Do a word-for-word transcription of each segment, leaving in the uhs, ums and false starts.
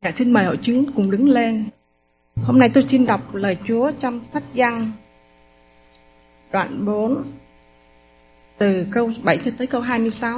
Dạ, xin mời hội chứng cùng đứng lên. Hôm nay tôi xin đọc lời Chúa trong sách Giăng đoạn bốn từ câu bảy cho tới câu hai mươi sáu.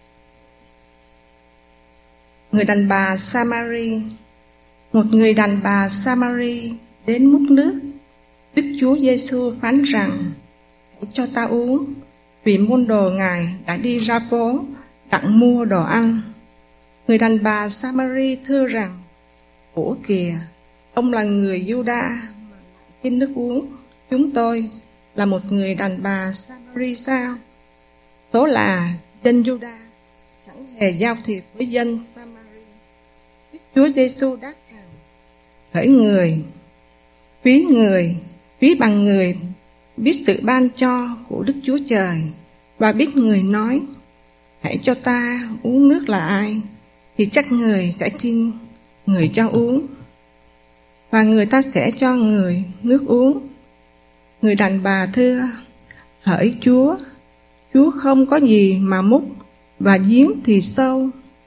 Người đàn bà Samari. Một người đàn bà Samari đến múc nước. Đức Chúa Giêsu phán rằng: hãy cho ta uống, vì môn đồ Ngài đã đi ra phố đặng mua đồ ăn. Người đàn bà Samari thưa rằng: ủa kìa, ông là người Giu-đa mà lại xin nước uống chúng tôi là một người đàn bà Samari sao? Số là dân Giu-đa chẳng hề giao thiệp với dân Samari. Đức Chúa Giêsu đáp rằng: hỡi người, ví người, ví bằng người biết sự ban cho của Đức Chúa Trời, và biết người nói: hãy cho ta uống nước là ai, thì chắc người sẽ xin người cho uống, và người ta sẽ cho người nước uống. Người đàn bà thưa: hỡi Chúa, Chúa không có gì mà múc, và giếng thì sâu.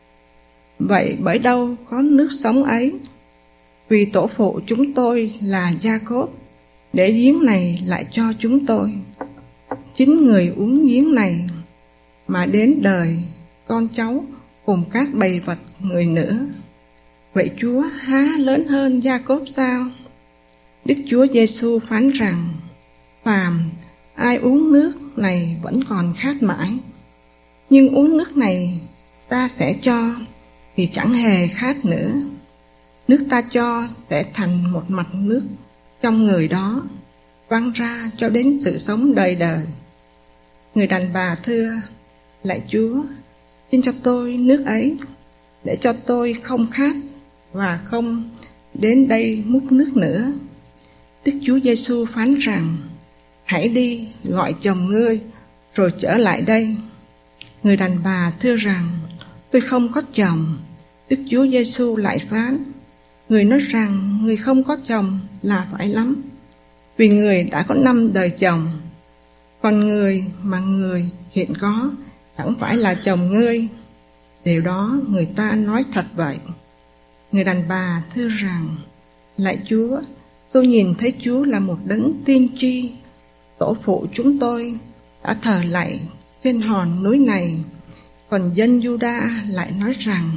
Vậy bởi đâu có nước sống ấy? Vì tổ phụ chúng tôi là Gia-cốp để giếng này lại cho chúng tôi. Chính người uống giếng này mà đến đời con cháu cùng các bầy vật người nữa. Vậy Chúa há lớn hơn Gia-cốp sao? Đức Chúa Giêsu phán rằng: phàm ai uống nước này vẫn còn khát mãi, nhưng uống nước này ta sẽ cho thì chẳng hề khát nữa. Nước ta cho sẽ thành một mạch nước trong người đó, văng ra cho đến sự sống đời đời. Người đàn bà thưa: lạy Chúa, xin cho tôi nước ấy, để cho tôi không khát và không đến đây múc nước nữa. Đức Chúa Giêsu phán rằng: hãy đi gọi chồng ngươi rồi trở lại đây. Người đàn bà thưa rằng: tôi không có chồng. Đức Chúa Giêsu lại phán: người nói rằng người không có chồng là phải lắm, vì người đã có năm đời chồng. Còn người mà người hiện có chẳng phải là chồng ngươi. Điều đó người ta nói thật vậy. Người đàn bà thưa rằng: lạy Chúa, tôi nhìn thấy Chúa là một đấng tiên tri. Tổ phụ chúng tôi đã thờ lạy trên hòn núi này, còn dân Giu-đa lại nói rằng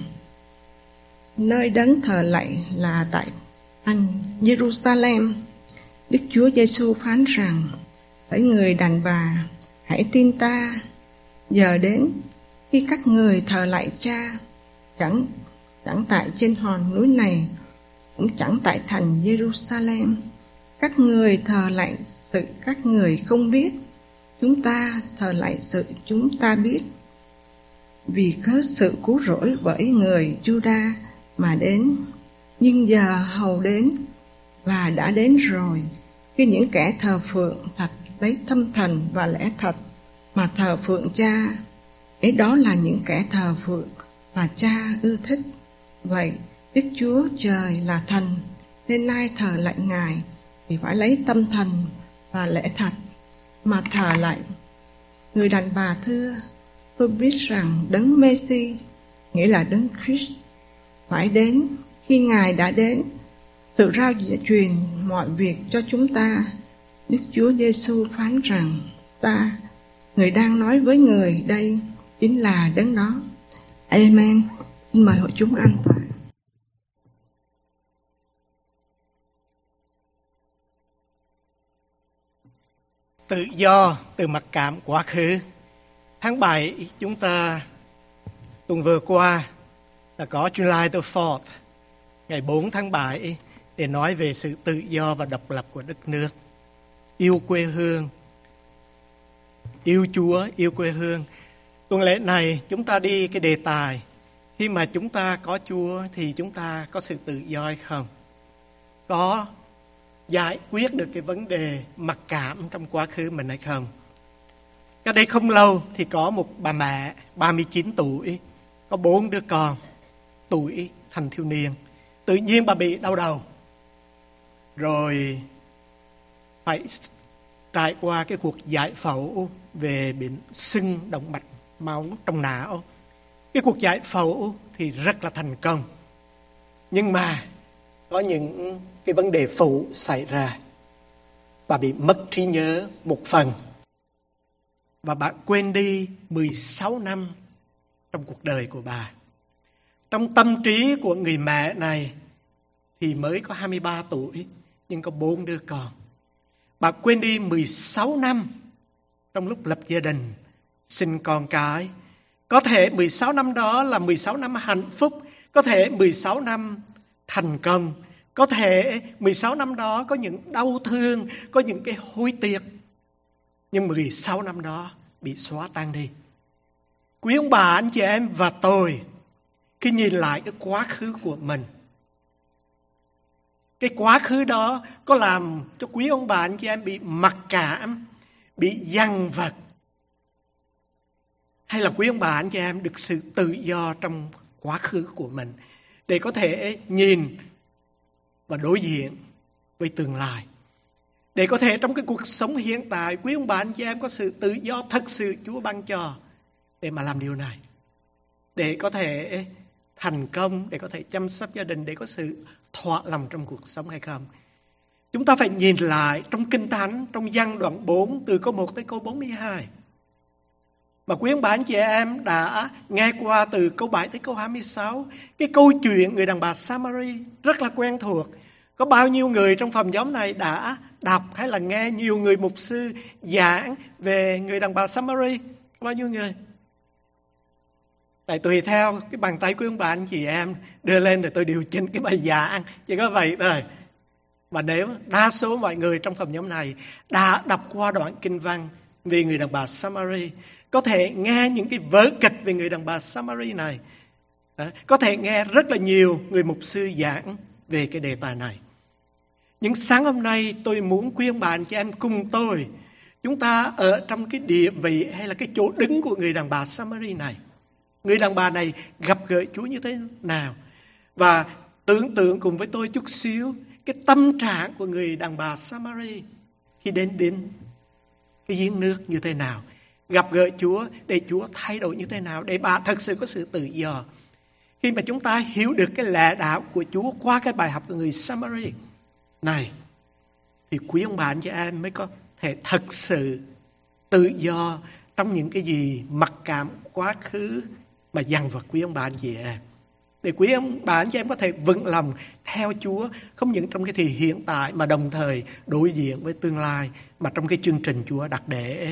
nơi đấng thờ lạy là tại thành Giê-ru-sa-lem. Đức Chúa Giêsu phán rằng: hỡi người đàn bà, hãy tin ta. Giờ đến khi các người thờ lạy Cha, chẳng chẳng tại trên hòn núi này, cũng chẳng tại thành Giê-ru-sa-lem. Các người thờ lạy sự các người không biết, chúng ta thờ lạy sự chúng ta biết. Vì cớ sự cứu rỗi bởi người Giu-đa mà đến, nhưng giờ hầu đến và đã đến rồi, khi những kẻ thờ phượng thật lấy tâm thần và lẽ thật mà thờ phượng Cha. Ấy đó là những kẻ thờ phượng mà Cha ưa thích. Vậy Đức Chúa Trời là thần, nên ai thờ lạy Ngài thì phải lấy tâm thần và lẽ thật mà thờ lạy. Người đàn bà thưa: tôi biết rằng đấng Mê-si, nghĩa là đấng Christ, phải đến. Khi Ngài đã đến, sự rao truyền mọi việc cho chúng ta. Đức Chúa Giêsu phán rằng: ta, người đang nói với người đây, chính là đấng đó. Amen. Xin mời hội chúng an toàn. Tự do từ mặc cảm quá khứ. Tháng bảy chúng ta tuần vừa qua là có July the fourth, ngày bốn tháng bảy, để nói về sự tự do và độc lập của đất nước. Yêu quê hương, yêu Chúa, yêu quê hương. Tuần lễ này chúng ta đi cái đề tài: khi mà chúng ta có Chúa thì chúng ta có sự tự do hay không? Có giải quyết được cái vấn đề mặc cảm trong quá khứ mình hay không? Cách đây không lâu thì có một bà mẹ ba mươi chín tuổi, có bốn đứa con, tuổi thanh thiếu niên. Tự nhiên bà bị đau đầu, rồi phải trải qua cái cuộc giải phẫu về bệnh sưng động mạch máu trong não. Cái cuộc giải phẫu thì rất là thành công. Nhưng mà có những cái vấn đề phụ xảy ra. Bà bị mất trí nhớ một phần. Và bà quên đi mười sáu năm trong cuộc đời của bà. Trong tâm trí của người mẹ này thì mới có hai mươi ba tuổi, nhưng có bốn đứa con. Bà quên đi mười sáu năm trong lúc lập gia đình, sinh con cái. Có thể mười sáu năm đó là mười sáu năm hạnh phúc, có thể mười sáu năm thành công, có thể mười sáu năm đó có những đau thương, có những cái hối tiếc. Nhưng mười sáu năm đó bị xóa tan đi. Quý ông bà, anh chị em và tôi, khi nhìn lại cái quá khứ của mình, cái quá khứ đó có làm cho quý ông bà, anh chị em bị mặc cảm, bị dằn vặt, hay là quý ông bà, anh chị em được sự tự do trong quá khứ của mình để có thể nhìn và đối diện với tương lai. Để có thể trong cái cuộc sống hiện tại, quý ông bà, anh chị em có sự tự do thật sự Chúa ban cho để mà làm điều này. Để có thể thành công, để có thể chăm sóc gia đình, để có sự thỏa lòng trong cuộc sống hay không. Chúng ta phải nhìn lại trong Kinh Thánh, trong Giăng đoạn bốn, từ câu một tới câu bốn mươi hai. Mà quý ông bà, anh chị em đã nghe qua từ câu bảy tới câu hai mươi sáu. Cái câu chuyện người đàn bà Samari rất là quen thuộc. Có bao nhiêu người trong phòng nhóm này đã đọc hay là nghe nhiều người mục sư giảng về người đàn bà Samari? Có bao nhiêu người? Tại tùy theo cái bàn tay của ông bà anh chị em đưa lên để tôi điều chỉnh cái bài giảng. Chỉ có vậy thôi. Mà nếu đa số mọi người trong phòng nhóm này đã đọc qua đoạn kinh văn về người đàn bà Samari, có thể nghe những cái vở kịch về người đàn bà Samari này, có thể nghe rất là nhiều người mục sư giảng về cái đề tài này. Nhưng sáng hôm nay tôi muốn quý ông bà anh chị em cùng tôi, chúng ta ở trong cái địa vị hay là cái chỗ đứng của người đàn bà Samari này. Người đàn bà này gặp gỡ Chúa như thế nào? Và tưởng tượng cùng với tôi chút xíu cái tâm trạng của người đàn bà Samari khi đến đến cái giếng nước như thế nào, gặp gỡ Chúa để Chúa thay đổi như thế nào, để bà thật sự có sự tự do. Khi mà chúng ta hiểu được cái lẽ đạo của Chúa qua cái bài học của người Samari này, thì quý ông bà anh chị em mới có thể thật sự tự do trong những cái gì mặc cảm quá khứ mà dằn vặt quý ông bà anh chị em. Để quý ông bà anh chị em có thể vững lòng theo Chúa, không những trong cái thì hiện tại mà đồng thời đối diện với tương lai mà trong cái chương trình Chúa đặt để.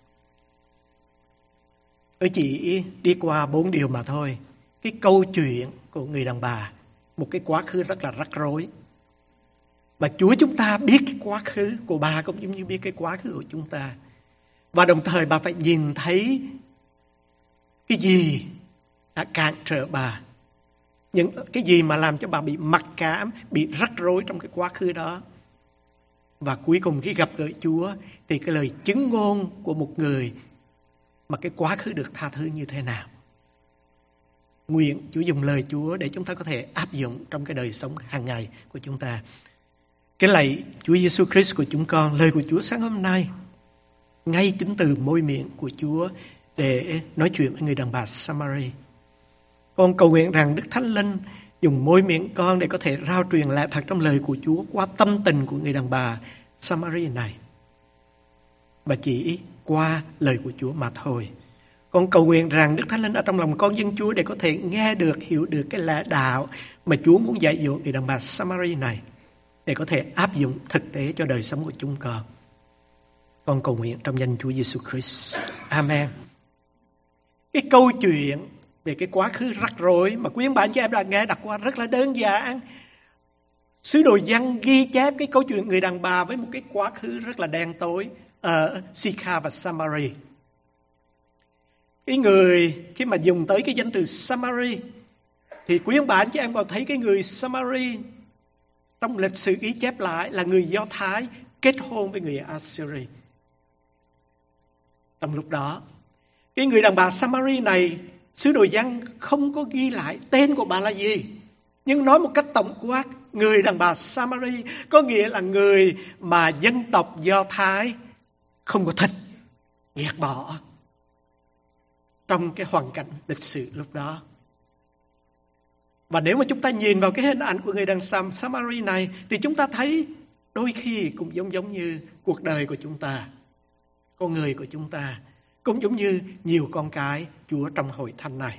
Tôi chỉ đi qua bốn điều mà thôi. Cái câu chuyện của người đàn bà, một cái quá khứ rất là rắc rối. Và Chúa chúng ta biết cái quá khứ của bà cũng giống như biết cái quá khứ của chúng ta. Và đồng thời bà phải nhìn thấy cái gì đã cản trở bà. Những cái gì mà làm cho bà bị mặc cảm, bị rắc rối trong cái quá khứ đó. Và cuối cùng khi gặp gỡ Chúa thì cái lời chứng ngôn của một người mà cái quá khứ được tha thứ như thế nào. Nguyện Chúa dùng lời Chúa để chúng ta có thể áp dụng trong cái đời sống hàng ngày của chúng ta. Cái lạy Chúa Giêsu Christ của chúng con, lời của Chúa sáng hôm nay, ngay chính từ môi miệng của Chúa để nói chuyện với người đàn bà Samari. Con cầu nguyện rằng Đức Thánh Linh dùng môi miệng con để có thể rao truyền lẽ thật trong lời của Chúa qua tâm tình của người đàn bà Samari này. Và chỉ qua lời của Chúa mà thôi. Con cầu nguyện rằng Đức Thánh Linh ở trong lòng con dân Chúa để có thể nghe được, hiểu được cái lẽ đạo mà Chúa muốn dạy dỗ người đàn bà Samari này, để có thể áp dụng thực tế cho đời sống của chúng con. Con cầu nguyện trong danh Chúa Giêsu Christ. Amen. Cái câu chuyện về cái quá khứ rắc rối mà quý ông bà anh chị em đã nghe đọc qua rất là đơn giản. Sứ đồ Giăng ghi chép cái câu chuyện người đàn bà với một cái quá khứ rất là đen tối ở Sychar và Samari. Cái người khi mà dùng tới cái danh từ Samari thì quý ông bà anh chị em còn thấy cái người Samari trong lịch sử ghi chép lại là người Do Thái kết hôn với người Assyri. Trong lúc đó, cái người đàn bà Samari này, sứ đồ Giăng không có ghi lại tên của bà là gì. Nhưng nói một cách tổng quát, người đàn bà Samari có nghĩa là người mà dân tộc Do Thái không có thích, ghét bỏ trong cái hoàn cảnh lịch sử lúc đó. Và nếu mà chúng ta nhìn vào cái hình ảnh của người đàn Sam Samari này thì chúng ta thấy đôi khi cũng giống giống như cuộc đời của chúng ta, con người của chúng ta, cũng giống như nhiều con cái Chúa trong hội thánh này.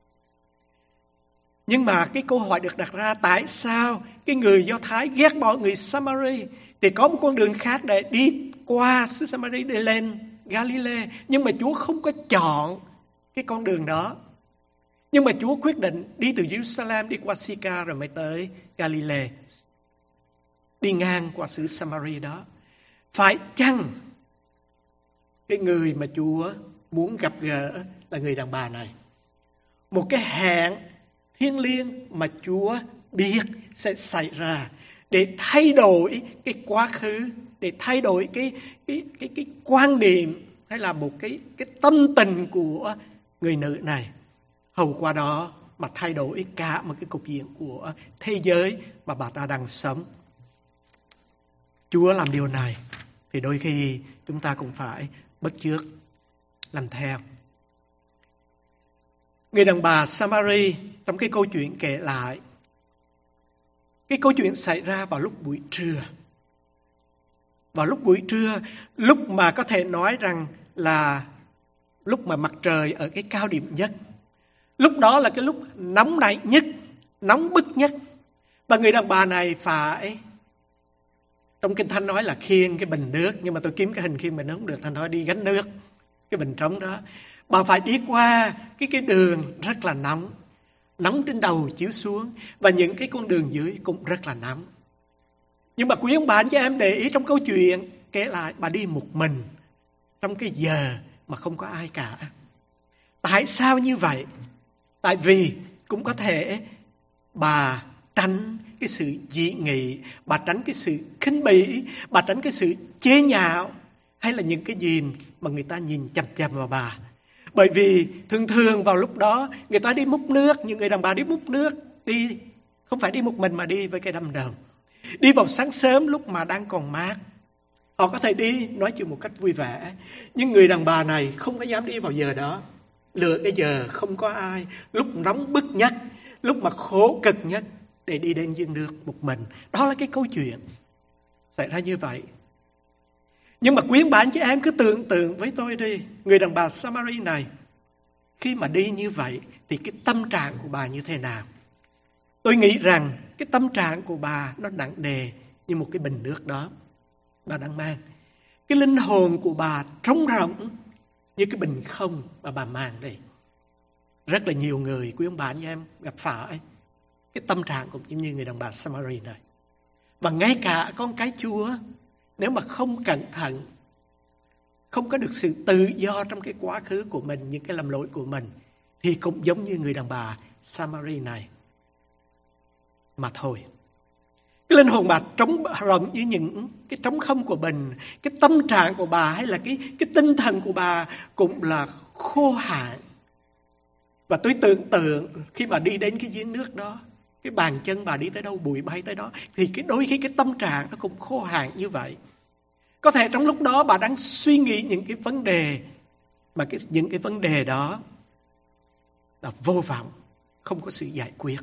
Nhưng mà cái câu hỏi được đặt ra, tại sao cái người Do Thái ghét bỏ người Samari? Thì có một con đường khác để đi qua xứ Samari để lên Galilee, nhưng mà Chúa không có chọn cái con đường đó. Nhưng mà Chúa quyết định đi từ Jerusalem đi qua Sychar rồi mới tới Galilee, đi ngang qua xứ Samari đó. Phải chăng cái người mà Chúa muốn gặp gỡ là người đàn bà này? Một cái hẹn thiêng liêng mà Chúa biết sẽ xảy ra để thay đổi cái quá khứ, để thay đổi cái cái cái cái quan niệm hay là một cái cái tâm tình của người nữ này. Hầu qua đó mà thay đổi cả một cái cục diện của thế giới mà bà ta đang sống. Chúa làm điều này thì đôi khi chúng ta cũng phải bắt chước làm theo. Người đàn bà Samari trong cái câu chuyện kể lại, cái câu chuyện xảy ra vào lúc buổi trưa. Vào lúc buổi trưa, lúc mà có thể nói rằng là lúc mà mặt trời ở cái cao điểm nhất. Lúc đó là cái lúc nóng nảy nhất, nóng bức nhất. Và người đàn bà này phải, trong Kinh Thánh nói là khiêng cái bình nước, nhưng mà tôi kiếm cái hình khiêng bình nước không được, thành nói đi gánh nước, cái bình trống đó. Bà phải đi qua cái cái đường rất là nóng, nóng trên đầu chiếu xuống, và những cái con đường dưới cũng rất là nóng. Nhưng mà quý ông bà anh chị em để ý trong câu chuyện kể lại, bà đi một mình trong cái giờ mà không có ai cả. Tại sao như vậy? Tại vì cũng có thể bà tránh cái sự dị nghị, bà tránh cái sự khinh bỉ, bà tránh cái sự chế nhạo, hay là những cái gì mà người ta nhìn chằm chằm vào bà. Bởi vì thường thường vào lúc đó người ta đi múc nước, những người đàn bà đi múc nước, đi không phải đi một mình mà đi với cái đầm đồng. Đi vào sáng sớm lúc mà đang còn mát. Họ có thể đi nói chuyện một cách vui vẻ. Nhưng người đàn bà này không có dám đi vào giờ đó. Lựa cái giờ không có ai, lúc nóng bức nhất, lúc mà khổ cực nhất để đi đến giếng nước một mình. Đó là cái câu chuyện xảy ra như vậy. Nhưng mà quý bạn chị em cứ tưởng tượng với tôi đi, người đàn bà Samari này khi mà đi như vậy thì cái tâm trạng của bà như thế nào? Tôi nghĩ rằng cái tâm trạng của bà nó nặng nề như một cái bình nước đó bà đang mang. Cái linh hồn của bà trống rỗng như cái bình không mà bà mang đây. Rất là nhiều người, quý ông bà anh em gặp phải cái tâm trạng cũng như người đàn bà Samari này. Và ngay cả con cái Chúa, nếu mà không cẩn thận, không có được sự tự do trong cái quá khứ của mình, những cái lầm lỗi của mình, thì cũng giống như người đàn bà Samari này mà thôi. Cái linh hồn bà trống rỗng như những cái trống không của mình, cái tâm trạng của bà hay là cái, cái tinh thần của bà cũng là khô hạn. Và tôi tưởng tượng khi bà đi đến cái giếng nước đó, cái bàn chân bà đi tới đâu bụi bay tới đó, thì cái đôi khi cái tâm trạng nó cũng khô hạn như vậy. Có thể trong lúc đó bà đang suy nghĩ những cái vấn đề, mà cái, những cái vấn đề đó là vô vọng, không có sự giải quyết.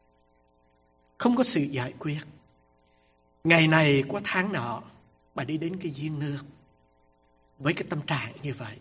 Không có sự giải quyết. Ngày này qua tháng nọ, bà đi đến cái giếng nước với cái tâm trạng như vậy.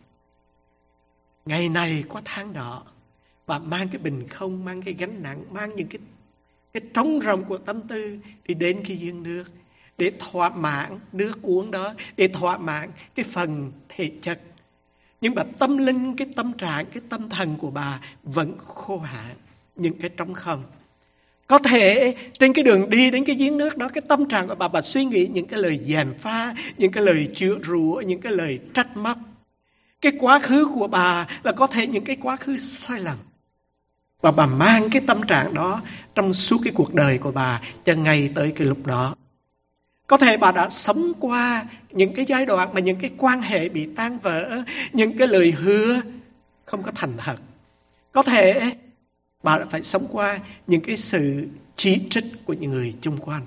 Ngày này qua tháng nọ, bà mang cái bình không, mang cái gánh nặng, mang những cái, cái trống rỗng của tâm tư đi đến cái giếng nước để thỏa mãn nước uống đó, để thỏa mãn cái phần thể chất. Nhưng mà tâm linh, cái tâm trạng, cái tâm thần của bà vẫn khô hạn, những cái trống không. Có thể trên cái đường đi đến cái giếng nước đó, cái tâm trạng của bà, bà suy nghĩ những cái lời gièm pha, những cái lời chửi rủa, những cái lời trách móc. Cái quá khứ của bà là có thể những cái quá khứ sai lầm. Và bà mang cái tâm trạng đó trong suốt cái cuộc đời của bà cho ngay tới cái lúc đó. Có thể bà đã sống qua những cái giai đoạn mà những cái quan hệ bị tan vỡ, những cái lời hứa không có thành thật. Có thể bà đã phải sống qua những cái sự chỉ trích của những người chung quanh.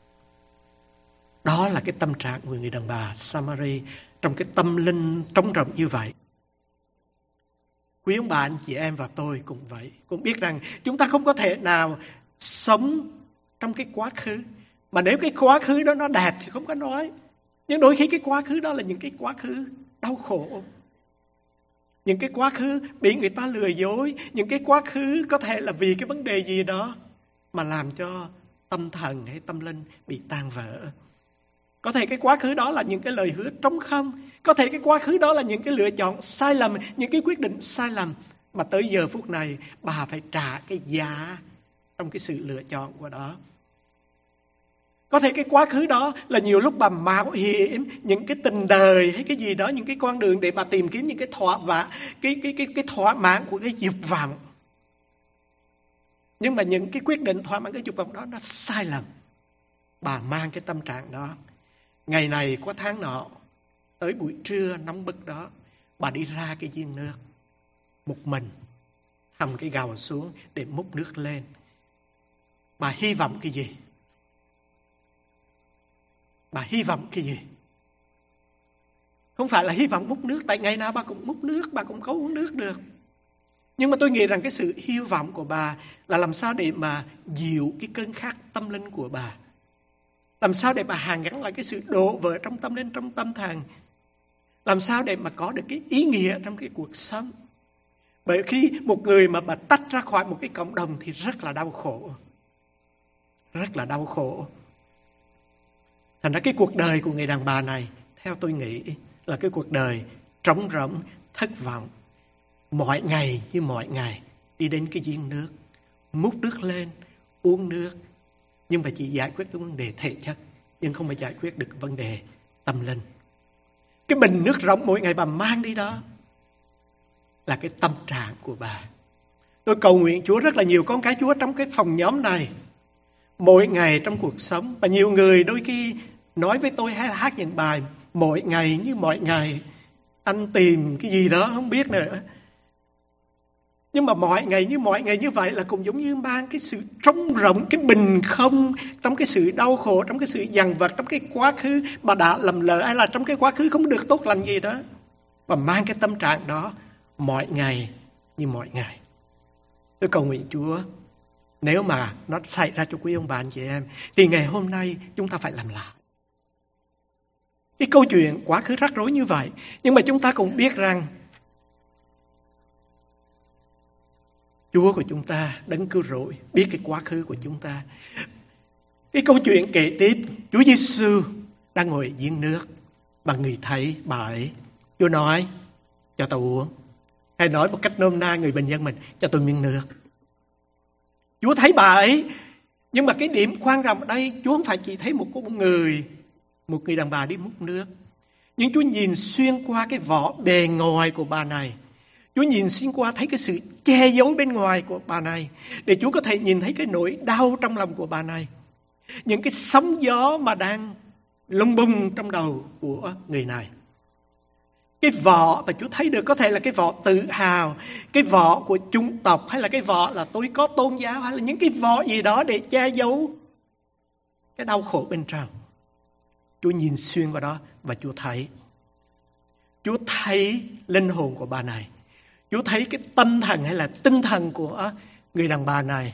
Đó là cái tâm trạng của người đàn bà Samari trong cái tâm linh trống rỗng như vậy. Quý ông bà anh chị em và tôi cũng vậy, cũng biết rằng chúng ta không có thể nào sống trong cái quá khứ. Mà nếu cái quá khứ đó nó đẹp thì không có nói. Nhưng đôi khi cái quá khứ đó là những cái quá khứ đau khổ. Những cái quá khứ bị người ta lừa dối. Những cái quá khứ có thể là vì cái vấn đề gì đó mà làm cho tâm thần hay tâm linh bị tan vỡ. Có thể cái quá khứ đó là những cái lời hứa trống không. Có thể cái quá khứ đó là những cái lựa chọn sai lầm, những cái quyết định sai lầm. Mà tới giờ phút này bà phải trả cái giá trong cái sự lựa chọn của đó. Có thể cái quá khứ đó là nhiều lúc bà mạo hiểm những cái tình đời hay cái gì đó, những cái con đường để bà tìm kiếm những cái thỏa vạ, cái cái cái cái thỏa mãn của cái dục vọng. Nhưng mà những cái quyết định thỏa mãn cái dục vọng đó nó sai lầm. Bà mang cái tâm trạng đó. Ngày này qua tháng nọ, tới buổi trưa nóng bức đó, bà đi ra cái giếng nước một mình, hầm cái gầu xuống để múc nước lên. Bà hy vọng cái gì? Bà hy vọng cái gì? Không phải là hy vọng múc nước, tại ngày nào bà cũng múc nước, bà cũng có uống nước được. Nhưng mà tôi nghĩ rằng cái sự hy vọng của bà là làm sao để mà dịu cái cơn khát tâm linh của bà. Làm sao để mà hàn gắn lại cái sự đổ vỡ trong tâm linh, trong tâm thần. Làm sao để mà có được cái ý nghĩa trong cái cuộc sống. Bởi khi một người mà bà tách ra khỏi một cái cộng đồng thì rất là đau khổ. Rất là đau khổ. Thành ra cái cuộc đời của người đàn bà này, theo tôi nghĩ là cái cuộc đời trống rỗng, thất vọng. Mọi ngày như mọi ngày đi đến cái giếng nước, múc nước lên, uống nước. Nhưng mà chỉ giải quyết được vấn đề thể chất, nhưng không phải giải quyết được vấn đề tâm linh. Cái bình nước rỗng mỗi ngày bà mang đi đó là cái tâm trạng của bà. Tôi cầu nguyện Chúa rất là nhiều con cái Chúa trong cái phòng nhóm này. Mỗi ngày trong cuộc sống, và nhiều người đôi khi nói với tôi hay là hát những bài mỗi ngày như mọi ngày, anh tìm cái gì đó không biết nữa. Nhưng mà mọi ngày như mọi ngày như vậy là cũng giống như mang cái sự trống rỗng, cái bình không trong cái sự đau khổ, trong cái sự dằn vặt, trong cái quá khứ mà đã lầm lỡ, hay là trong cái quá khứ không được tốt lành gì đó. Và mang cái tâm trạng đó mọi ngày như mọi ngày. Tôi cầu nguyện Chúa, nếu mà nó xảy ra cho quý ông bà anh chị em, thì ngày hôm nay chúng ta phải làm lại. Cái câu chuyện quá khứ rắc rối như vậy, nhưng mà chúng ta cũng biết rằng Chúa của chúng ta, Đấng Cứu Rỗi, biết cái quá khứ của chúng ta. Cái câu chuyện kể tiếp, Chúa Giêsu đang ngồi giếng nước, và người thấy bà ấy. Chúa nói, cho tôi uống. Hay nói một cách nôm na người bình dân mình, cho tôi miếng nước. Chúa thấy bà ấy, nhưng mà cái điểm quan trọng ở đây, Chúa không phải chỉ thấy một con người, một người đàn bà đi múc nước. Nhưng Chúa nhìn xuyên qua cái vỏ bề ngoài của bà này. Chúa nhìn xuyên qua thấy cái sự che giấu bên ngoài của bà này, để Chúa có thể nhìn thấy cái nỗi đau trong lòng của bà này. Những cái sóng gió mà đang lung bung trong đầu của người này. Cái vỏ mà Chúa thấy được có thể là cái vỏ tự hào, cái vỏ của chủng tộc, hay là cái vỏ là tôi có tôn giáo, hay là những cái vỏ gì đó để che giấu cái đau khổ bên trong. Chúa nhìn xuyên vào đó và Chúa thấy. Chúa thấy linh hồn của bà này. Chúa thấy cái tâm thần hay là tinh thần của người đàn bà này.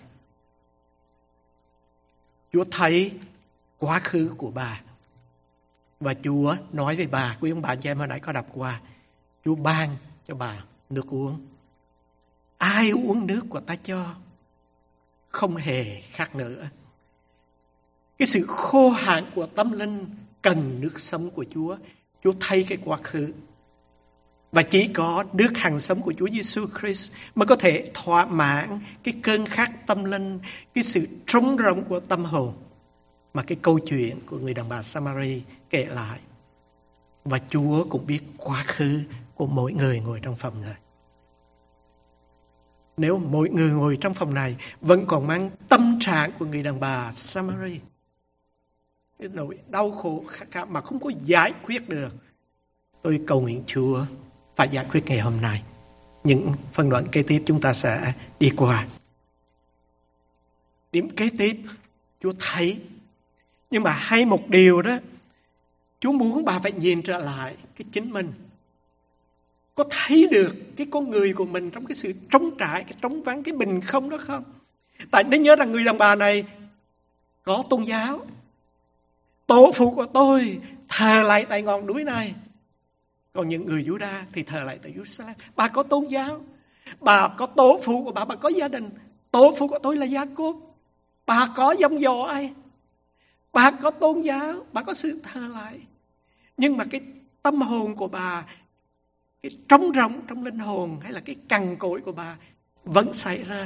Chúa thấy quá khứ của bà. Và Chúa nói với bà, quý ông bà chị em hồi nãy có đọc qua, Chúa ban cho bà nước uống. Ai uống nước của ta cho, không hề khác nữa. Cái sự khô hạn của tâm linh cần nước sống của Chúa. Chúa thấy cái quá khứ. Và chỉ có nước hằng sống của Chúa Giêsu Christ mới có thể thỏa mãn cái cơn khát tâm linh, cái sự trống rỗng của tâm hồn mà cái câu chuyện của người đàn bà Samari kể lại. Và Chúa cũng biết quá khứ của mỗi người ngồi trong phòng này. Nếu mỗi người ngồi trong phòng này vẫn còn mang tâm trạng của người đàn bà Samari, cái nỗi đau khổ mà không có giải quyết được, tôi cầu nguyện Chúa phải giải quyết ngày hôm nay. Những phân đoạn kế tiếp chúng ta sẽ đi qua. Điểm kế tiếp, Chúa thấy. Nhưng mà hay một điều đó, Chúa muốn bà phải nhìn trở lại cái chính mình. Có thấy được cái con người của mình trong cái sự trống trải, cái trống vắng, cái bình không đó không? Tại nên nhớ rằng người đàn bà này có tôn giáo. Tổ phụ của tôi thờ lại tại ngọn núi này. Còn những người Juda thì thờ lại tại Jerusalem. Bà có tôn giáo. Bà có tổ phụ của bà, bà có gia đình. Tổ phụ của tôi là Gia-cốp. Bà có dòng dõi. Bà có tôn giáo, bà có sự thờ lại. Nhưng mà cái tâm hồn của bà, cái trống rỗng trong linh hồn hay là cái cằn cỗi của bà vẫn xảy ra.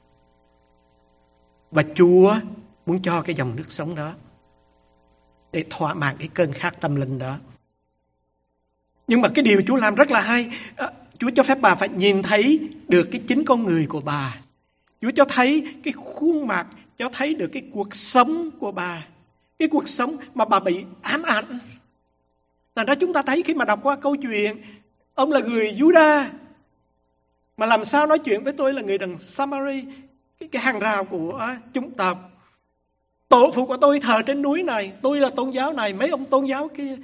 Và Chúa muốn cho cái dòng nước sống đó để thỏa mãn cái cơn khát tâm linh đó. Nhưng mà cái điều Chúa làm rất là hay. Chúa cho phép bà phải nhìn thấy được cái chính con người của bà. Chúa cho thấy cái khuôn mặt, cho thấy được cái cuộc sống của bà. Cái cuộc sống mà bà bị ám ảnh. Thành ra chúng ta thấy khi mà đọc qua câu chuyện, ông là người Juda, mà làm sao nói chuyện với tôi là người đằng Samari, cái, cái hàng rào của chúng ta. Tổ phụ của tôi thờ trên núi này, tôi là tôn giáo này, mấy ông tôn giáo kia.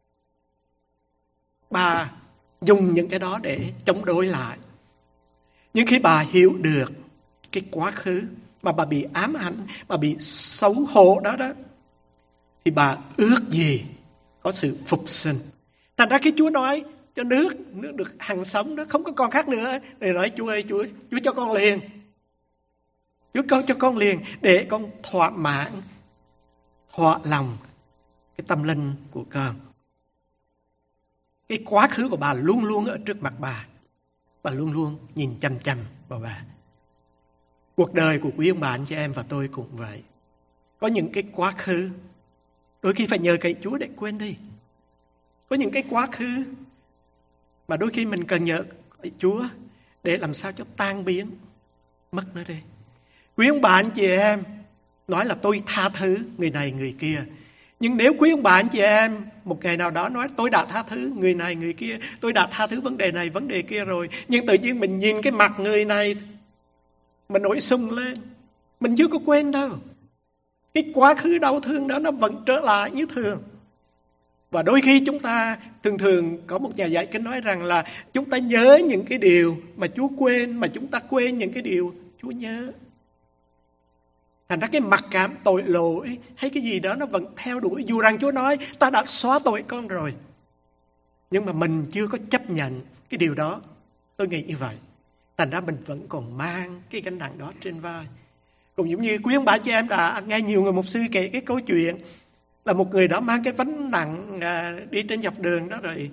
Bà dùng những cái đó để chống đối lại. Nhưng khi bà hiểu được cái quá khứ mà bà bị ám ảnh, bà bị xấu hổ đó đó, thì bà ước gì có sự phục sinh. Thành ra khi Chúa nói cho nước, nước được hằng sống đó, không có con khác nữa, để nói Chúa ơi, Chúa, Chúa cho con liền. Chúa con cho con liền để con thỏa mãn, thỏa lòng cái tâm linh của con. Cái quá khứ của bà luôn luôn ở trước mặt bà. Bà luôn luôn nhìn chăm chăm vào bà. Cuộc đời của quý ông bà, anh chị em và tôi cũng vậy. Có những cái quá khứ đôi khi phải nhờ cậy Chúa để quên đi. Có những cái quá khứ mà đôi khi mình cần nhờ cậy Chúa để làm sao cho tan biến, mất nó đi. Quý ông bà, anh chị em nói là tôi tha thứ người này người kia. Nhưng nếu quý ông bà, anh chị em một ngày nào đó nói tôi đã tha thứ người này người kia, tôi đã tha thứ vấn đề này vấn đề kia rồi, nhưng tự nhiên mình nhìn cái mặt người này mình nổi sung lên, mình chưa có quên đâu. Cái quá khứ đau thương đó nó vẫn trở lại như thường. Và đôi khi chúng ta thường thường có một nhà giải kinh nói rằng là chúng ta nhớ những cái điều mà Chúa quên, mà chúng ta quên những cái điều Chúa nhớ. Thành ra cái mặc cảm tội lỗi hay cái gì đó nó vẫn theo đuổi. Dù rằng Chúa nói ta đã xóa tội con rồi, nhưng mà mình chưa có chấp nhận cái điều đó. Tôi nghĩ như vậy. Thành ra mình vẫn còn mang cái gánh nặng đó trên vai. Cũng giống như quý ông bà chị em đã nghe nhiều người mục sư kể cái câu chuyện là một người đó mang cái gánh nặng à, đi trên dọc đường đó rồi.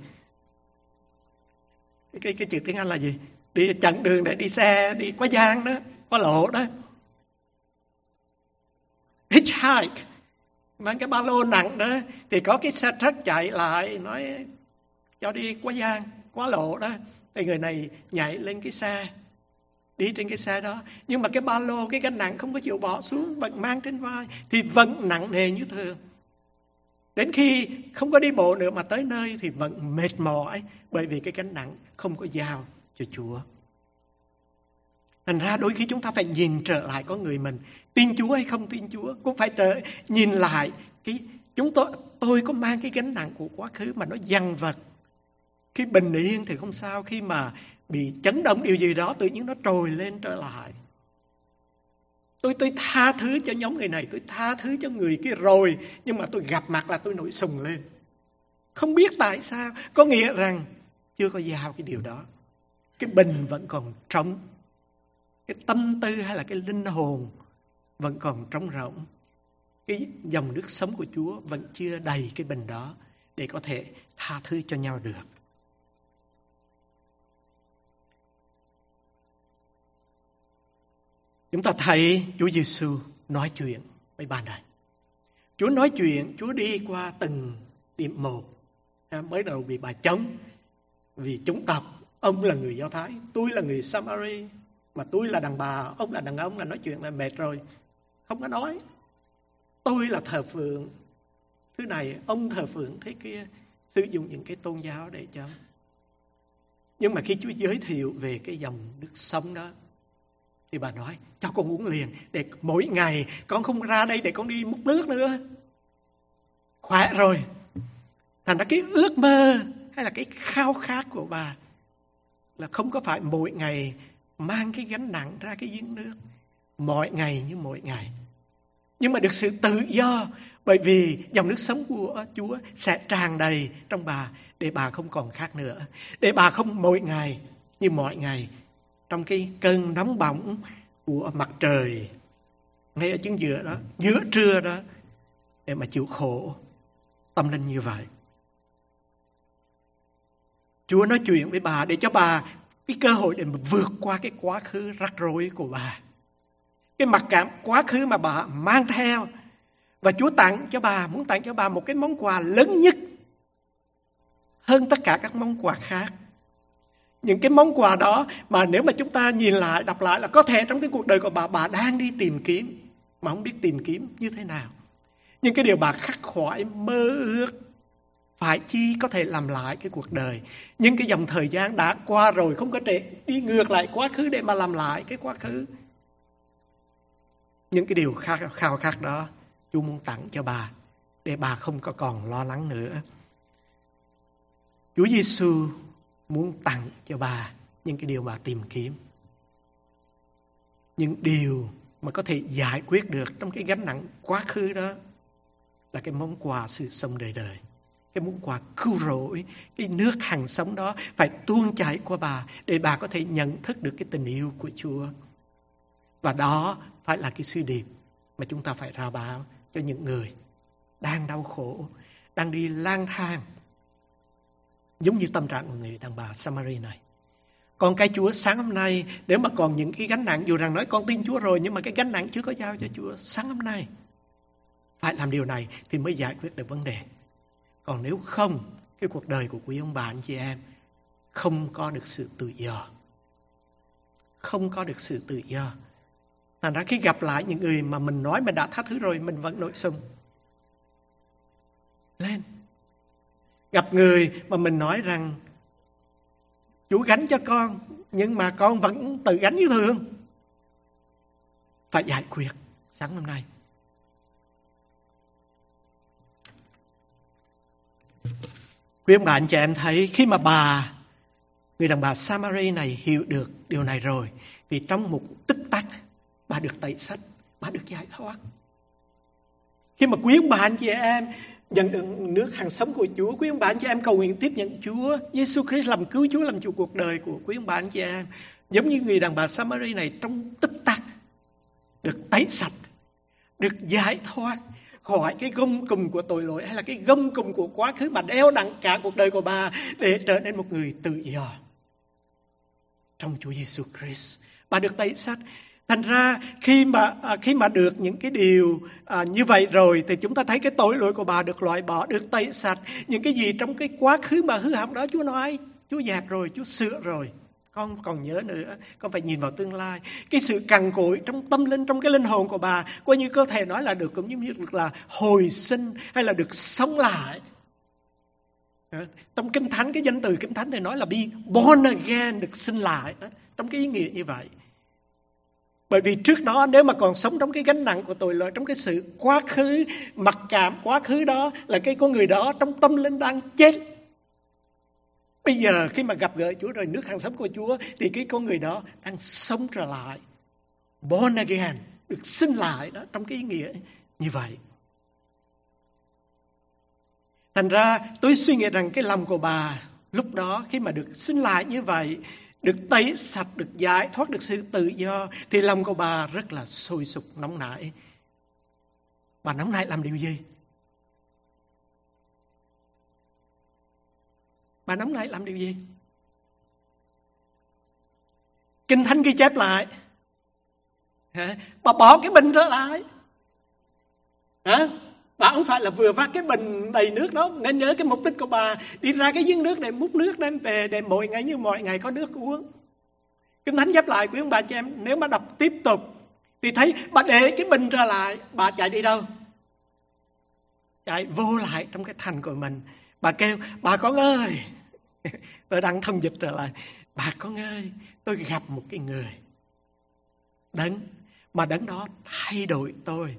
Cái, cái, cái chữ tiếng Anh là gì? Đi chặn đường để đi xe, đi qua giang đó, qua lộ đó. Hitchhike, mang cái ba lô nặng đó, thì có cái xe truck chạy lại nói cho đi qua giang, qua lộ đó. Thì người này nhảy lên cái xe, đi trên cái xe đó. Nhưng mà cái ba lô, cái gánh nặng không có chịu bỏ xuống, vẫn mang trên vai, thì vẫn nặng nề như thường. Đến khi không có đi bộ nữa mà tới nơi thì vẫn mệt mỏi, bởi vì cái gánh nặng không có giao cho Chúa. Thành ra đôi khi chúng ta phải nhìn trở lại con người mình, tin Chúa hay không tin Chúa, cũng phải trở nhìn lại cái chúng tôi tôi có mang cái gánh nặng của quá khứ mà nó dằn vặt. Khi bình yên thì không sao, khi mà bị chấn động điều gì đó tự nhiên nó trồi lên trở lại. Tôi tôi tha thứ cho nhóm người này, tôi tha thứ cho người kia rồi, nhưng mà tôi gặp mặt là tôi nổi sùng lên. Không biết tại sao, có nghĩa rằng chưa có giao cái điều đó. Cái bình vẫn còn trống. Cái tâm tư hay là cái linh hồn vẫn còn trống rỗng. Cái dòng nước sống của Chúa vẫn chưa đầy cái bình đó để có thể tha thứ cho nhau được. Chúng ta thấy Chúa Giêsu nói chuyện với bà này. Chúa nói chuyện, Chúa đi qua từng điểm một. Mới đầu bị bà chống vì chủng tộc. Ông là người Do Thái, tôi là người Samari. Mà tôi là đàn bà, ông là đàn ông, là nói chuyện là mệt rồi. Không có nói. Tôi là thờ phượng thứ này, ông thờ phượng thế kia. Sử dụng những cái tôn giáo để cho. Nhưng mà khi Chúa giới thiệu về cái dòng nước sống đó, thì bà nói, cho con uống liền, để mỗi ngày con không ra đây để con đi múc nước nữa. Khỏe rồi. Thành ra cái ước mơ hay là cái khao khát của bà là không có phải mỗi ngày mang cái gánh nặng ra cái giếng nước, mọi ngày như mọi ngày. Nhưng mà được sự tự do, bởi vì dòng nước sống của Chúa sẽ tràn đầy trong bà, để bà không còn khác nữa. Để bà không mỗi ngày như mọi ngày, trong cái cơn nóng bỏng của mặt trời, ngay ở chính giữa đó, giữa trưa đó, để mà chịu khổ tâm linh như vậy. Chúa nói chuyện với bà để cho bà cái cơ hội để mà vượt qua cái quá khứ rắc rối của bà, cái mặc cảm quá khứ mà bà mang theo. Và Chúa tặng cho bà, muốn tặng cho bà một cái món quà lớn nhất hơn tất cả các món quà khác. Những cái món quà đó mà nếu mà chúng ta nhìn lại, đọc lại là có thể trong cái cuộc đời của bà, bà đang đi tìm kiếm mà không biết tìm kiếm như thế nào. Nhưng cái điều bà khắc khoải mơ ước, phải chi có thể làm lại cái cuộc đời. Nhưng cái dòng thời gian đã qua rồi, không có thể đi ngược lại quá khứ để mà làm lại cái quá khứ. Những cái điều khao, khao khát đó Chúa muốn tặng cho bà, để bà không có còn lo lắng nữa. Chúa Giêsu muốn tặng cho bà những cái điều bà tìm kiếm, những điều mà có thể giải quyết được trong cái gánh nặng quá khứ đó, là cái món quà sự sống đời đời, cái món quà cứu rỗi, cái nước hằng sống đó phải tuôn chảy qua bà, để bà có thể nhận thức được cái tình yêu của Chúa. Và đó phải là cái sứ điệp mà chúng ta phải rao báo cho những người đang đau khổ, đang đi lang thang, giống như tâm trạng của người đàn bà Samari này. Còn cái Chúa sáng hôm nay, nếu mà còn những cái gánh nặng, dù rằng nói con tin Chúa rồi, nhưng mà cái gánh nặng chưa có giao cho Chúa, sáng hôm nay phải làm điều này thì mới giải quyết được vấn đề. Còn nếu không, cái cuộc đời của quý ông bà anh chị em không có được sự tự do. Không có được sự tự do. Thành ra khi gặp lại những người mà mình nói mình đã tha thứ rồi, mình vẫn nổi xung lên. Gặp người mà mình nói rằng Chúa gánh cho con, nhưng mà con vẫn tự gánh như thường, phải giải quyết sáng hôm nay. Quý ông bà anh chị em thấy, khi mà bà, người đàn bà Samari này hiểu được điều này rồi, thì trong một tích tắc bà được tẩy sạch, bà được giải thoát. Khi mà quý ông bà anh chị em nhận được nước hằng sống của Chúa, quý ông bà anh chị em cầu nguyện tiếp nhận Chúa Giêsu Christ làm cứu Chúa, làm chủ cuộc đời của quý ông bà anh chị em, giống như người đàn bà Samari này, trong tích tắc được tẩy sạch, được giải thoát khỏi cái gông cùm của tội lỗi, hay là cái gông cùm của quá khứ mà đeo nặng cả cuộc đời của bà, để trở nên một người tự do trong Chúa Giêsu Christ. Bà được tẩy sạch. Thành ra khi mà khi mà được những cái điều à, như vậy rồi, thì chúng ta thấy cái tội lỗi của bà được loại bỏ, được tẩy sạch. Những cái gì trong cái quá khứ mà hư hỏng đó, Chúa nói Chúa dẹp rồi, Chúa sửa rồi, con còn nhớ nữa, con phải nhìn vào tương lai. Cái sự cằn cỗi trong tâm linh, trong cái linh hồn của bà, coi như có thể nói là được, cũng giống như được là hồi sinh, hay là được sống lại. Trong Kinh Thánh, cái danh từ Kinh Thánh thì nói là be born again, được sinh lại đó, trong cái ý nghĩa như vậy. Bởi vì trước đó nếu mà còn sống trong cái gánh nặng của tội lỗi, trong cái sự quá khứ, mặc cảm quá khứ đó, là cái con người đó trong tâm linh đang chết. Bây giờ khi mà gặp gỡ Chúa rồi, nước hằng sống của Chúa, thì cái con người đó đang sống trở lại, born again, được sinh lại đó, trong cái ý nghĩa như vậy. Thành ra tôi suy nghĩ rằng cái lòng của bà lúc đó, khi mà được sinh lại như vậy, được tẩy sạch, được giải thoát, được sự tự do, thì lòng của bà rất là sôi sục, nóng nảy. Bà nóng nảy làm điều gì? Bà nóng nảy làm điều gì? Kinh Thánh ghi chép lại, hả? Bà bỏ cái bình trở lại. Hả? Bà không phải là vừa vác cái bình đầy nước đó. Nên nhớ cái mục đích của bà, đi ra cái giếng nước để múc nước đem về, để mỗi ngày như mọi ngày có nước uống. Kinh Thánh chép lại, quý ông bà chị em, nếu mà đọc tiếp tục thì thấy bà để cái bình trở lại. Bà chạy đi đâu? Chạy vô lại trong cái thành của mình. Bà kêu, bà con ơi, tôi đang thông dịch trở lại, bà con ơi, tôi gặp một cái người đấng, mà đấng đó thay đổi tôi.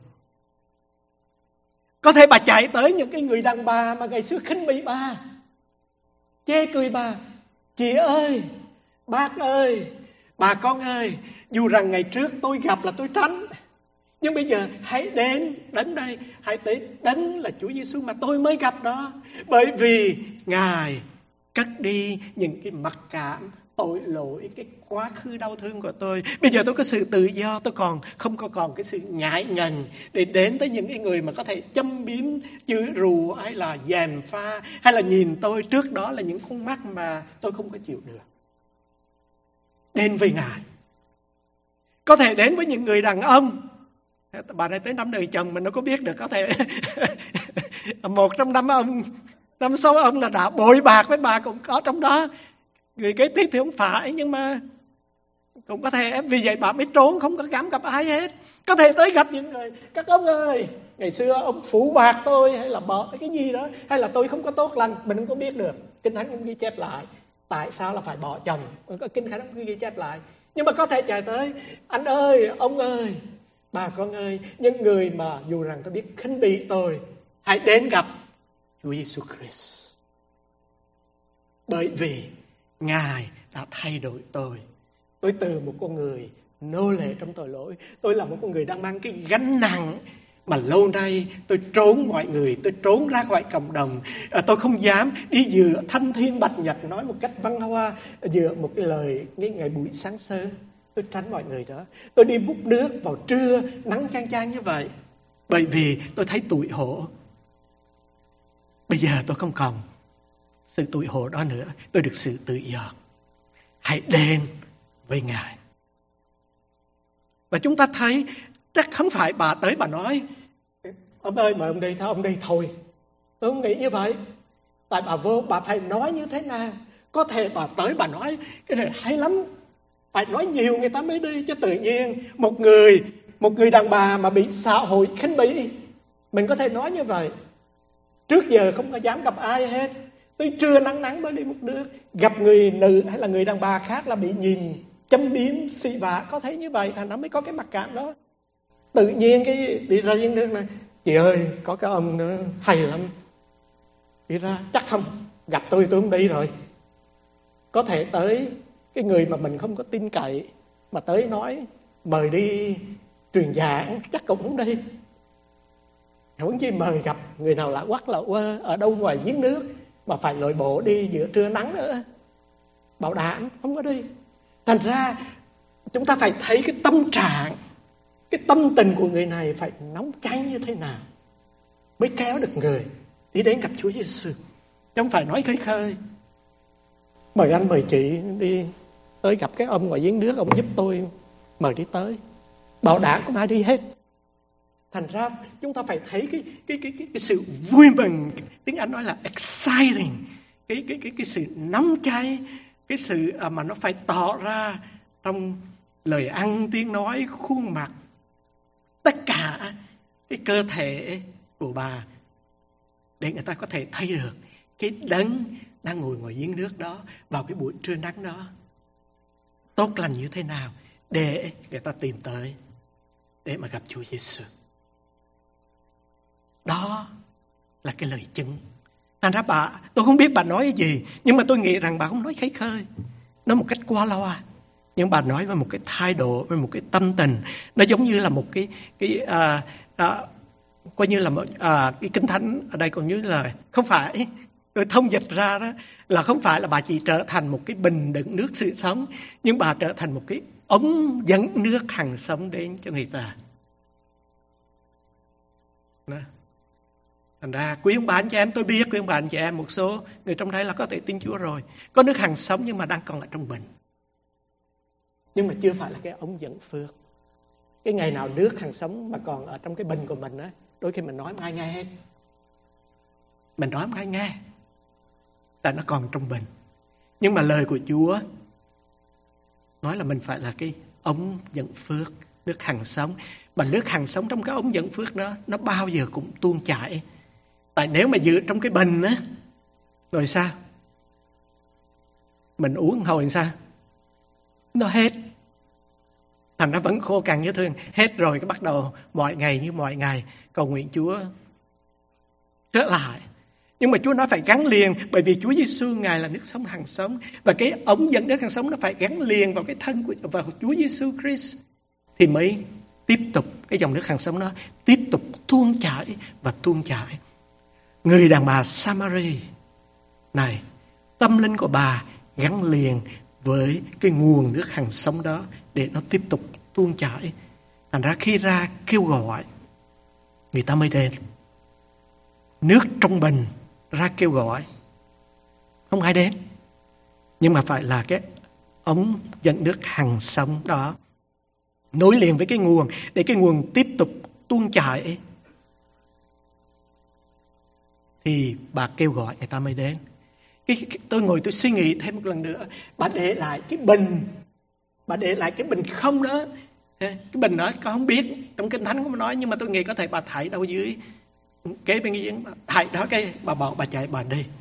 Có thể bà chạy tới những cái người đàn bà mà ngày xưa khinh bỉ bà, chê cười bà. Chị ơi, bác ơi, bà con ơi, dù rằng ngày trước tôi gặp là tôi tránh, nhưng bây giờ hãy đến đến đây, hãy đến đến là Chúa Giêsu mà tôi mới gặp đó. Bởi vì Ngài cất đi những cái mặc cảm, tội lỗi, cái quá khứ đau thương của tôi. Bây giờ tôi có sự tự do, tôi còn không có còn cái sự ngại ngần để đến tới những cái người mà có thể châm biếm, chửi rủa hay là gièm pha, hay là nhìn tôi trước đó là những con mắt mà tôi không có chịu được. Đến với Ngài. Có thể đến với những người đàn ông. Bà này tới năm đời chồng mình nó có biết được, có thể một trong năm ông, năm sáu ông là đã bội bạc với bà cũng có trong đó. Người kế tiếp thì không phải, nhưng mà cũng có thể vì vậy bà mới trốn, không có dám gặp ai hết. Có thể tới gặp những người, các ông ơi, ngày xưa ông phủ bạc tôi, hay là bỏ cái gì đó, hay là tôi không có tốt lành, mình không có biết được. Kinh Thánh không ghi chép lại tại sao là phải bỏ chồng, có Kinh Thánh không ghi chép lại. Nhưng mà có thể chạy tới, anh ơi, ông ơi, bà con ơi, những người mà dù rằng tôi biết khinh bỉ tôi, hãy đến gặp Chúa Giêsu Christ. Bởi vì Ngài đã thay đổi tôi. Tôi từ một con người nô lệ trong tội lỗi, tôi là một con người đang mang cái gánh nặng mà lâu nay tôi trốn mọi người, tôi trốn ra khỏi cộng đồng. À, tôi không dám đi giữa thanh thiên bạch nhật nói một cách văn hoa, giữa một cái lời cái ngày buổi sáng sớm. Tôi tránh mọi người đó. Tôi đi múc nước vào trưa, nắng chang chang như vậy. Bởi vì tôi thấy tủi hổ. Bây giờ tôi không còn sự tủi hổ đó nữa. Tôi được sự tự do. Hãy đến với Ngài. Và chúng ta thấy chắc không phải bà tới bà nói, ông ơi mời ông đi, thôi ông đi thôi. Tôi không nghĩ như vậy. Tại bà vô, bà phải nói như thế nào. Có thể bà tới bà nói cái này hay lắm, phải nói nhiều người ta mới đi. Chứ tự nhiên một người Một người đàn bà mà bị xã hội khinh bỉ, mình có thể nói như vậy. Trước giờ không có dám gặp ai hết, tới trưa nắng nắng mới đi một nước. Gặp người nữ hay là người đàn bà khác là bị nhìn châm biếm xì vả. Có thấy như vậy thành nó mới có cái mặc cảm đó. Tự nhiên cái đi ra giếng nước này, chị ơi có cái ông nữa hay lắm. Đi ra chắc không gặp tôi tôi không đi rồi. Có thể tới cái người mà mình không có tin cậy mà tới nói mời đi truyền giảng, chắc cũng không đi. Không chỉ mời gặp người nào lạ quắc lạ quơ ở đâu ngoài giếng nước mà phải lội bộ đi giữa trưa nắng nữa, bảo đảm không có đi. Thành ra chúng ta phải thấy cái tâm trạng, cái tâm tình của người này phải nóng cháy như thế nào mới kéo được người đi đến gặp Chúa Giêsu. Chứ không phải nói khơi khơi. Mời anh mời chị đi tới gặp cái ông ngoài giếng nước, ông giúp tôi, mời đi tới. Bảo đảm không ai đi hết. Thành ra chúng ta phải thấy cái cái cái cái, cái sự vui mừng, tiếng Anh nói là exciting, cái cái cái cái sự nóng cháy, cái sự à, mà nó phải tỏ ra trong lời ăn, tiếng nói, khuôn mặt, tất cả cái cơ thể của bà, để người ta có thể thấy được cái đấng đang ngồi ngoài giếng nước đó vào cái buổi trưa nắng đó tốt lành như thế nào, để người ta tìm tới để mà gặp Chúa Giêsu. Đó là cái lời chứng. Thành ra bà, tôi không biết bà nói cái gì, nhưng mà tôi nghĩ rằng bà không nói khấy khơi, nói một cách qua loa, nhưng bà nói với một cái thái độ, với một cái tâm tình, nó giống như là một cái cái à, à, coi như là một à, cái Kinh Thánh ở đây còn như là không phải, tôi thông dịch ra đó là không phải là bà chỉ trở thành một cái bình đựng nước sự sống, nhưng bà trở thành một cái ống dẫn nước hằng sống đến cho người ta. Đó. Thành ra quý ông bà anh chị em, tôi biết quý ông bà anh chị em một số người trong đây là có thể tin Chúa rồi, có nước hằng sống nhưng mà đang còn lại trong bình, nhưng mà chưa phải là cái ống dẫn phước. Cái ngày nào nước hằng sống mà còn ở trong cái bình của mình á, đôi khi mình nói không ai nghe hết, mình nói không ai nghe, tại nó còn trong bình. Nhưng mà lời của Chúa nói là mình phải là cái ống dẫn phước, nước hằng sống. Mà nước hằng sống trong cái ống dẫn phước đó, nó bao giờ cũng tuôn chảy. Tại nếu mà giữ trong cái bình á, rồi sao? Mình uống hồi sao? Nó hết. Thành nó vẫn khô cằn như thường. Hết rồi cái bắt đầu mọi ngày như mọi ngày cầu nguyện Chúa trở lại. Nhưng mà Chúa nói phải gắn liền, bởi vì Chúa Giêsu Ngài là nước sống hằng sống, và cái ống dẫn nước hằng sống nó phải gắn liền vào cái thân của vào Chúa Giêsu Christ thì mới tiếp tục cái dòng nước hằng sống đó tiếp tục tuôn chảy và tuôn chảy. Người đàn bà Samari này, tâm linh của bà gắn liền với cái nguồn nước hằng sống đó để nó tiếp tục tuôn chảy. Thành ra khi ra kêu gọi, người ta mới đến. Nước trong bình ra kêu gọi, không ai đến. Nhưng mà phải là cái ống dẫn nước hằng sống đó nối liền với cái nguồn để cái nguồn tiếp tục tuôn chảy. Thì bà kêu gọi người ta mới đến. Cái, cái, tôi ngồi tôi suy nghĩ thêm một lần nữa. Bà để lại cái bình, bà để lại cái bình không đó. Cái bình đó con không biết, trong Kinh Thánh không nói, nhưng mà tôi nghĩ có thể bà thảy đâu dưới kế bên giếng, thảy đó cái bà bỏ bà chạy bà đi.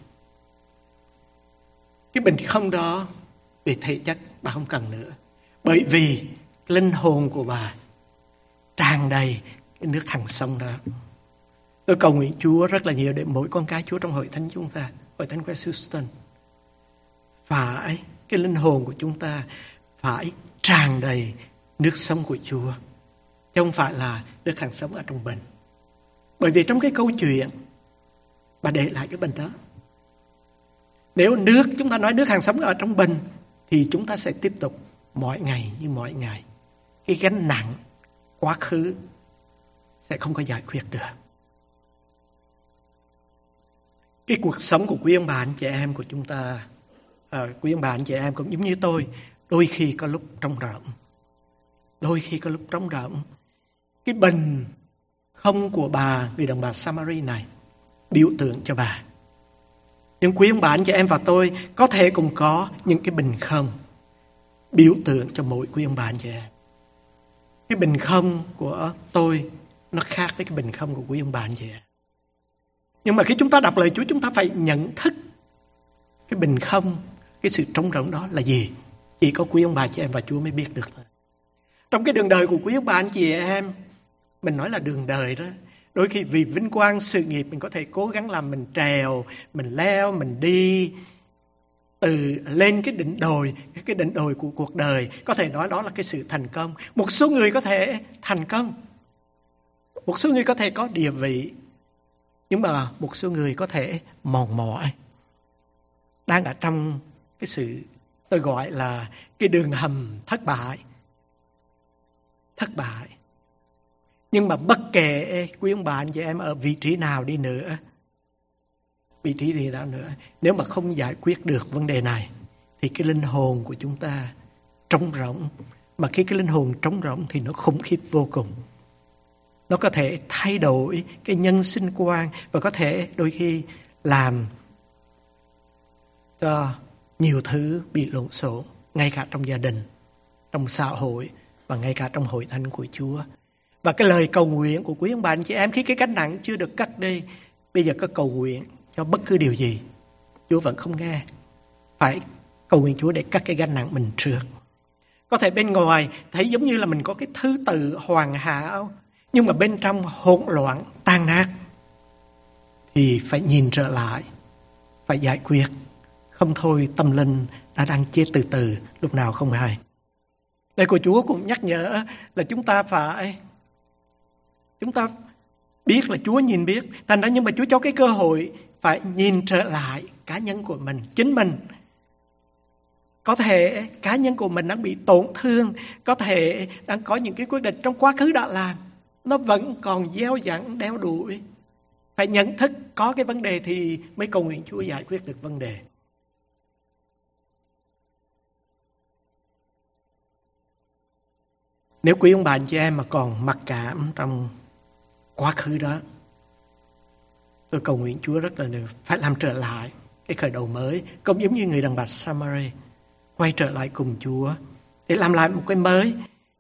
Cái bình không đó về thể chất bà không cần nữa, bởi vì linh hồn của bà tràn đầy cái nước hằng sống đó. Tôi cầu nguyện Chúa rất là nhiều để mỗi con cái Chúa trong hội thánh chúng ta, hội thánh Christ Houston, phải cái linh hồn của chúng ta phải tràn đầy nước sống của Chúa, chứ không phải là nước hằng sống ở trong bình. Bởi vì trong cái câu chuyện bà để lại cái bình đó. Nếu nước, chúng ta nói nước hằng sống ở trong bình, thì chúng ta sẽ tiếp tục mỗi ngày như mỗi ngày. Cái gánh nặng quá khứ sẽ không có giải quyết được. Cái cuộc sống của quý ông bà anh chị em của chúng ta, à, quý ông bà anh chị em cũng giống như tôi, đôi khi có lúc trống rỗng. Đôi khi có lúc trống rỗng. Cái bình không của bà, người đàn bà Samari này, biểu tượng cho bà. Nhưng quý ông bà anh chị em và tôi có thể cũng có những cái bình không biểu tượng cho mỗi quý ông bà anh chị em. Cái bình không của tôi nó khác với cái bình không của quý ông bà anh chị em. Nhưng mà khi chúng ta đọc lời Chúa, chúng ta phải nhận thức cái bình không, cái sự trống rỗng đó là gì. Chỉ có quý ông bà chị em và Chúa mới biết được thôi. Trong cái đường đời của quý ông bà anh chị em, mình nói là đường đời đó, đôi khi vì vinh quang sự nghiệp mình có thể cố gắng làm, mình trèo, mình leo, mình đi từ lên cái đỉnh đồi, cái đỉnh đồi của cuộc đời. Có thể nói đó là cái sự thành công. Một số người có thể thành công, một số người có thể có địa vị, nhưng mà một số người có thể mòn mỏi, đang ở trong cái sự tôi gọi là cái đường hầm thất bại. Thất bại. Nhưng mà bất kể quý ông bà anh chị em ở vị trí nào đi nữa, vị trí gì nào nữa, nếu mà không giải quyết được vấn đề này, thì cái linh hồn của chúng ta trống rỗng. Mà khi cái linh hồn trống rỗng thì nó khủng khiếp vô cùng. Nó có thể thay đổi cái nhân sinh quan và có thể đôi khi làm cho nhiều thứ bị lộn xộn, ngay cả trong gia đình, trong xã hội và ngay cả trong hội thánh của Chúa. Và cái lời cầu nguyện của quý ông bà anh chị em, khi cái gánh nặng chưa được cắt đi, bây giờ có cầu nguyện cho bất cứ điều gì, Chúa vẫn không nghe. Phải cầu nguyện Chúa để cắt cái gánh nặng mình trước. Có thể bên ngoài thấy giống như là mình có cái thứ tự hoàn hảo, nhưng mà bên trong hỗn loạn, tan nát. Thì phải nhìn trở lại, phải giải quyết. Không thôi tâm linh đã đang chết từ từ, lúc nào không hay. Lời của Chúa cũng nhắc nhở là chúng ta phải, chúng ta biết là Chúa nhìn biết. Thành ra nhưng mà Chúa cho cái cơ hội phải nhìn trở lại cá nhân của mình, chính mình. Có thể cá nhân của mình đang bị tổn thương, có thể đang có những cái quyết định trong quá khứ đã làm, nó vẫn còn gieo dẫn đeo đuổi. Phải nhận thức có cái vấn đề thì mới cầu nguyện Chúa giải quyết được vấn đề. Nếu quý ông bà anh chị em mà còn mặc cảm trong quá khứ đó, tôi cầu nguyện Chúa rất là phải làm trở lại cái khởi đầu mới, cũng giống như người đàn bà Samari, quay trở lại cùng Chúa để làm lại một cái mới.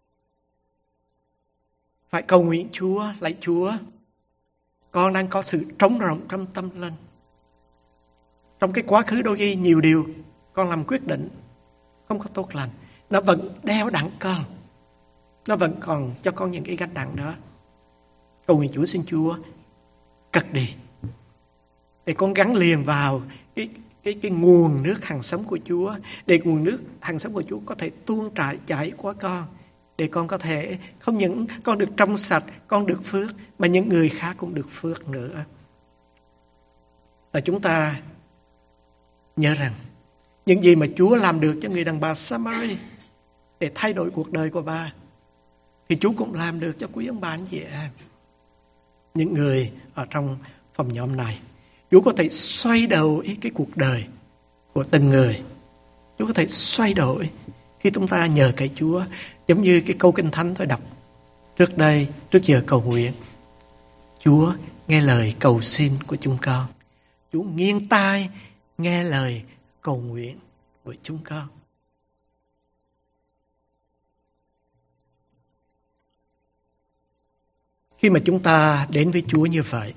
Phải cầu nguyện Chúa, lạy Chúa, con đang có sự trống rỗng trong tâm linh. Trong cái quá khứ đôi khi nhiều điều con làm quyết định không có tốt lành, nó vẫn đeo đặng con, nó vẫn còn cho con những cái gánh nặng đó. Cầu nguyện Chúa, xin Chúa cất đi, để con gắn liền vào cái, cái, cái nguồn nước hằng sống của Chúa, để nguồn nước hằng sống của Chúa có thể tuôn trải chảy qua con, để con có thể không những con được trong sạch, con được phước, mà những người khác cũng được phước nữa. Và chúng ta nhớ rằng những gì mà Chúa làm được cho người đàn bà Samari để thay đổi cuộc đời của bà, thì Chúa cũng làm được cho quý ông bà anh chị em, những người ở trong phòng nhóm này. Chúa có thể xoay đổi cái cuộc đời của từng người. Chúa có thể xoay đổi khi chúng ta nhờ cậy Chúa. Giống như cái câu Kinh Thánh tôi đọc trước đây, trước giờ cầu nguyện. Chúa nghe lời cầu xin của chúng con. Chúa nghiêng tai nghe lời cầu nguyện của chúng con. Khi mà chúng ta đến với Chúa như vậy,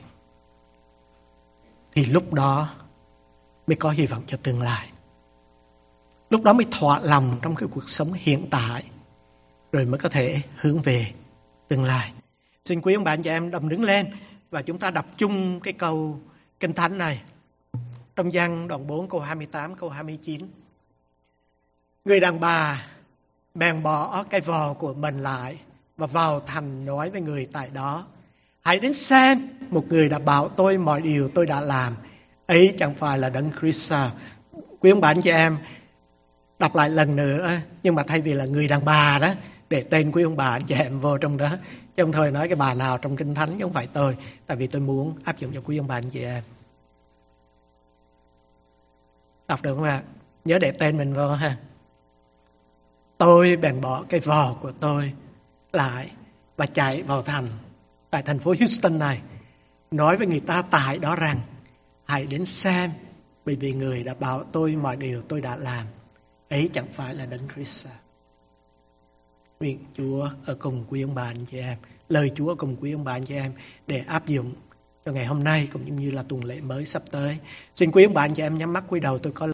thì lúc đó mới có hy vọng cho tương lai. Lúc đó mới thỏa lòng trong cái cuộc sống hiện tại, rồi mới có thể hướng về tương lai. Xin quý ông bà anh chị em đồng đứng lên và chúng ta đọc chung cái câu Kinh Thánh này. Trong Giăng đoạn bốn câu hai mươi tám, câu hai mươi chín. Người đàn bà bèn bỏ cái vò của mình lại và vào thành nói với người tại đó: hãy đến xem, một người đã bảo tôi mọi điều tôi đã làm. Ấy chẳng phải là Đấng Christ sao? Quý ông bà anh chị em đọc lại lần nữa, nhưng mà thay vì là người đàn bà đó, để tên quý ông bà anh chị em vô trong đó, chứ không thôi nói cái bà nào trong Kinh Thánh chứ không phải tôi, tại vì tôi muốn áp dụng cho quý ông bà anh chị em. Đọc được không ạ? Nhớ để tên mình vô ha. Tôi bèn bỏ cái vò của tôi lại và chạy vào thành, tại thành phố Houston này, nói với người ta tại đó rằng: hãy đến xem, bởi vì người đã bảo tôi mọi điều tôi đã làm. Ấy chẳng phải là Đấng Christ sao? Nguyện Chúa ở cùng quý ông bà anh chị em, lời Chúa ở cùng quý ông bà anh chị em để áp dụng cho ngày hôm nay cũng như là tuần lễ mới sắp tới. Xin quý ông bà anh chị em nhắm mắt cúi đầu, tôi có